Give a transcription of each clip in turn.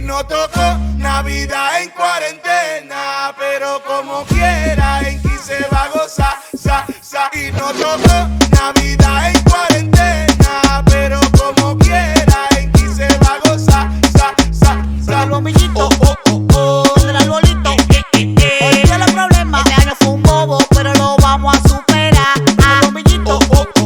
no tocó Navidad en cuarentena, pero como quiera en 15 va a gozar, y no tocó Navidad en cuarentena, pero como quiera en 15 va a gozar, el bombillito, el arbolito, olvida los problemas. Este año fue un bobo, pero lo vamos a superar. El bombillito,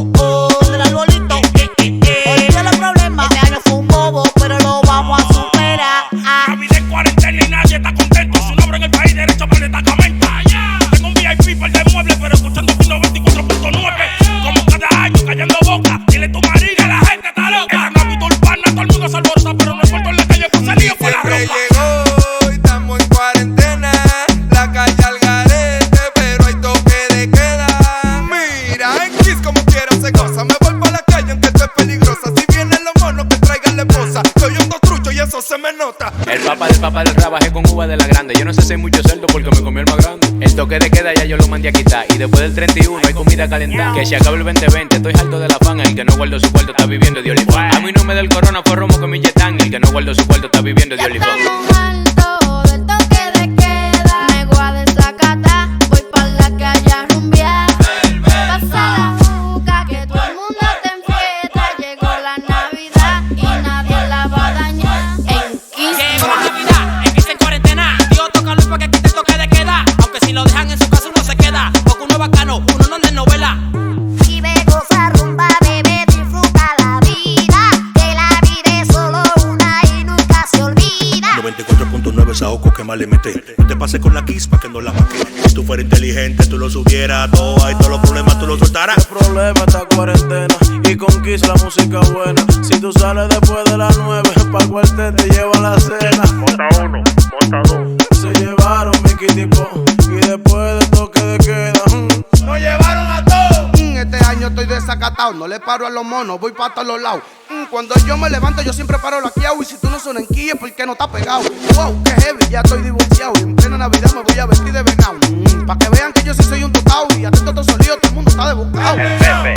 el arbolito, olvida los problemas. Este año fue un bobo, pero lo vamos a superar. Navidad en cuarentena y nadie está contento. Su nombre en el país derecho para el destacamento. Tengo un VIP para el de mueble, pero escuchando Fino 24.9. Como cada año callando boca. Dile tu marido, la gente está loca. Esta Navidad urbana, todo el mundo se alboroza, pero no es puerto en la calle con salido por la ropa. Llegó y estamos en cuarentena, la calle al garete, pero hay toque de queda. Mira, en Kiss como quiera se goza. Me voy pa' la calle aunque esto es peligrosa. Si vienen los monos que traigan la esposa. Soy un trucho y eso se me nota. El papá del trabajé con uva de la grande. Yo no sé si hay mucho cerdo porque me comí el más grande. El toque de queda ya yo lo mandé a quitar. Y después del 31 hay comida calentada. Que se acabe el 2020, estoy harto de la fan. El que no guardó su cuarto está viviendo de olifán. A mí no me da el corona, fue romo con mi yetán. El que no guardó su cuarto está viviendo de olifán. Estamos alto del toque de queda. Me voy a desacatar, voy pa' la calle a rumbear. Pasa la juca que todo el mundo te enfiesta. Llegó la Navidad y nadie la va a dañar. En 15 Llegó la Navidad, en 15 en cuarentena. Dios toca Luis para que quite el toque de queda. Aunque si lo dejan en su casa uno se queda. Porque uno es bacano, uno no anda en novela. vive, goza, rumba, bebe, disfruta la vida. Que la vida es solo una y nunca se olvida. 94.9 Saoco que mal le mete. No te pases con la Kiss pa' que no la maque. Si tú fueras inteligente, tú lo subieras todo. Y todos los problemas tú los soltarás. El problema está cuarentena y con Kiss la música buena. Si tú sales después de las 9, pa'l cuartel te llevan la cena. Monta uno, monta dos. Se llevaron mi kitipo y después del toque de queda. ¡Nos llevaron a todos! Este año estoy desacatado, no le paro a los monos, voy pa' todos los lados. Cuando yo me levanto yo siempre paro laqueado. Y si tú no suenas en Kia es porque no está pegado. Wow, qué heavy, ya estoy divorciado. Y en plena Navidad me voy a vestir de venado. Pa' que vean que yo sí soy un totao. Y atento a todo solío, todo el mundo está desbocado. El Pepe,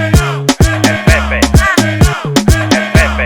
el Pepe, el Pepe,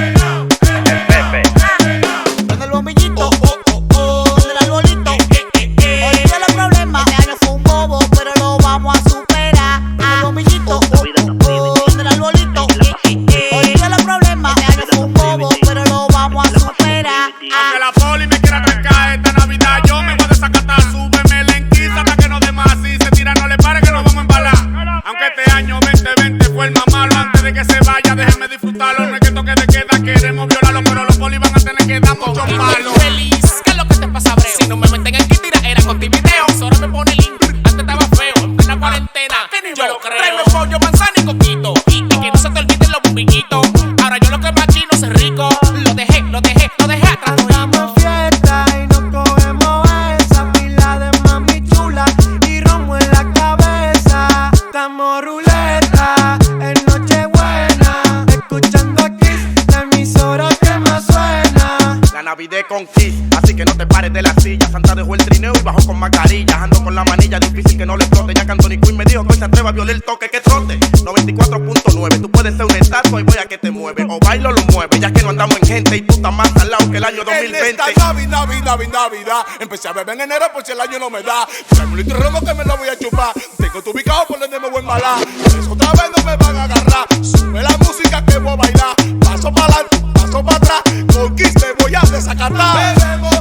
el Pepe. Con el bombillito, el arbolito, olvida los problemas. Este año fue un bobo, pero lo vamos a superar. El bombillito, el arbolito, olvida los problemas. Este año fue un bobo, pero lo vamos a superar. Aunque la poli me quiera trancar esta Navidad, yo me voy a desacatar. Súbeme la enquisa hasta que no dé más. Si se tira, no le pare que nos vamos a embalar. Aunque este año 2020 fue el más malo. Antes de que se vaya, déjenme disfrutarlo. No es que toque de queda, queremos violarlo, pero los polis van a tener que dar muchos palos. Feliz, ¿qué es lo que te pasa, breo? Si no me meten en tira, era con ti video. Ahora me pone link, antes estaba feo. En la cuarentena, yo lo creo. Tráeme pollo, manzana y coquito. Y que no se te olviden los bombillitos. Ahora yo lo que más aquí no sé rico. Lo dejé atrás. Estamos fiesta y nos cogemos a esa pila de mami chula y romo en la cabeza. Estamos ruleta en Nochebuena, escuchando aquí la emisora que más suena. La Navidad con Kiss, así que no te pares de la silla. Santa dejó el trineo y bajó con mascarilla. Ando con la manilla, difícil que no le explote. Ya que Anthony Quinn me dijo que hoy se atreva a violar el toque que trote. 94.9, tú puedes ser un estatua y voy a que te mueve. O bailo lo mueve, ya que no andamos en gente y tú estás más al lado que el año 2020. En esta Navidad, empecé a beber en enero por si el año no me da. Traigo un litro de romo que me lo voy a chupar. Tengo tu ubicado por donde me voy a embalar. Eso otra vez no me van a agarrar. Sube la música que voy a bailar. Paso para adelante, paso para atrás. Con Kiss me voy a desacatar. Bebemos,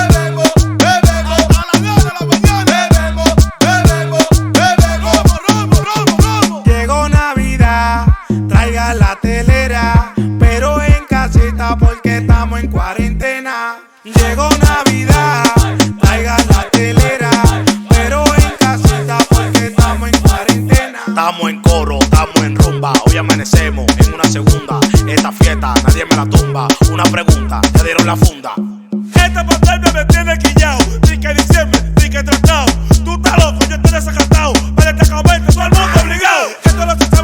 a las 10 de la mañana. Bebemos, romo. Llegó Navidad, traiga la telera, pero en casita porque estamos en cuarentena. Llegó Navidad, traiga la telera, pero en casita porque estamos en cuarentena. Estamos en coro, estamos en rumba. Hoy amanecemos en una segunda. Esta fiesta nadie me la tumba. Una pregunta, ¿te dieron la funda? Esta pandemia me tiene quillao. Ni que diciembre, ni que tratado. Tú estás loco, yo estoy desacatado. Para destacamento, todo el mundo obligado. Esto lo